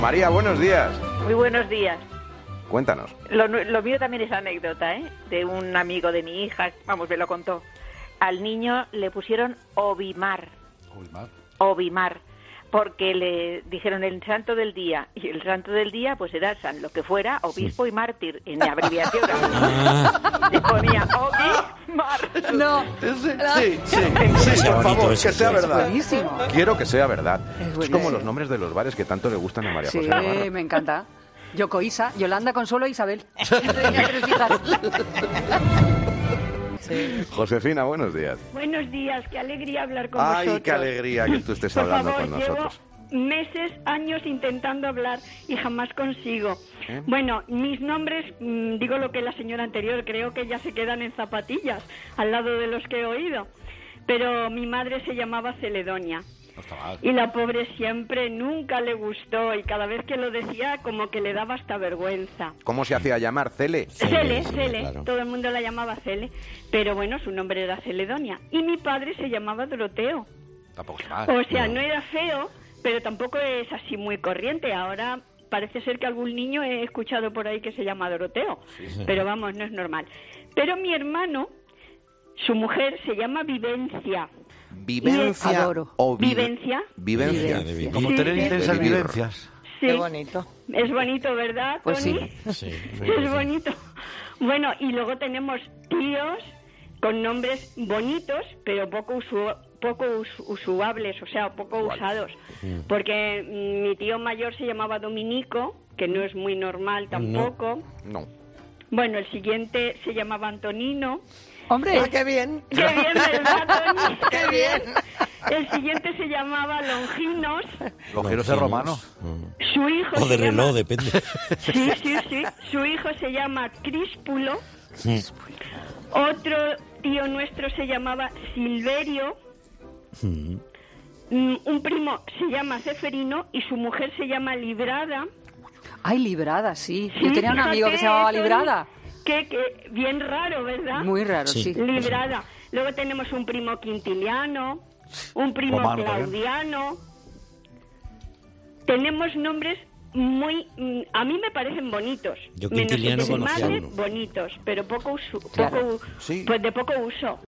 María, buenos días. Muy buenos días. Cuéntanos. Lo mío también es anécdota, ¿eh? De un amigo de mi hija, vamos, me lo contó. Al niño le pusieron Ovimar. Ovimar. Porque le dijeron el santo del día. Y el santo del día, pues era San lo que fuera, obispo y mártir, en abreviación. Y ponía Ovimar. No. Sí, por favor, que sea verdad. Buenísimo. Quiero que sea verdad. Es Es buenísimo. como los nombres de los bares que tanto le gustan a María Sí, José Navarro. me encanta. Yoko Isa, Yolanda, Consuelo e Isabel. Tenía 3 hijas. Sí. Josefina, buenos días. Buenos días, qué alegría hablar con Ay, vosotros. qué alegría que tú estés Por hablando favor, con nosotros. llevo meses, años intentando hablar y jamás consigo. ¿Eh? Bueno, mis nombres, digo lo que la señora anterior, creo que ya se quedan en zapatillas al lado de los que he oído. Pero mi madre se llamaba Celedonia. Y la pobre siempre nunca le gustó y cada vez que lo decía como que le daba hasta vergüenza. ¿Cómo se hacía llamar? ¿Cele? Cele, sí, Cele, claro. todo el mundo la llamaba Cele, pero bueno, su nombre era Celedonia. Y mi padre se llamaba Doroteo. Tampoco es mal. O sea, no era feo, pero tampoco es así muy corriente. Ahora parece ser que algún niño he escuchado por ahí que se llama Doroteo, pero vamos, no es normal. Pero mi hermano, su mujer se llama Vivencia. ¿Vivencia Adoro. o Vivencia. Vivencia. Como Sí, tener sí. intensas Vivir. vivencias. Sí. Qué bonito. Es bonito, ¿verdad, Pues Tony? sí. Sí. Es bonito. Bueno, y luego tenemos tíos con nombres bonitos, pero poco usuables, o sea, poco usados. Porque mi tío mayor se llamaba Dominico, que no es muy normal tampoco. No. Bueno, el siguiente se llamaba Antonino. Hombre, Ah, qué bien. ¡Qué bien, verdad, Tony! Qué bien. El siguiente se llamaba Longinos. Longinos es romano. Su hijo O de se llama... reloj, depende. Sí. Su hijo se llama Críspulo. Otro tío nuestro se llamaba Silverio. Un primo se llama Ceferino y su mujer se llama Librada. ay, Librada, sí. Sí, Yo tenía un amigo que se llamaba fíjate, Librada. Que bien raro, ¿verdad? Muy raro, Sí. sí. Librada. Luego tenemos un primo Quintiliano, un primo Romano también. Claudiano. Tenemos nombres muy... a mí me parecen bonitos. Yo Menos Quintiliano el de mi conocía madre, uno. bonitos, pero Claro. Sí. pues de poco uso.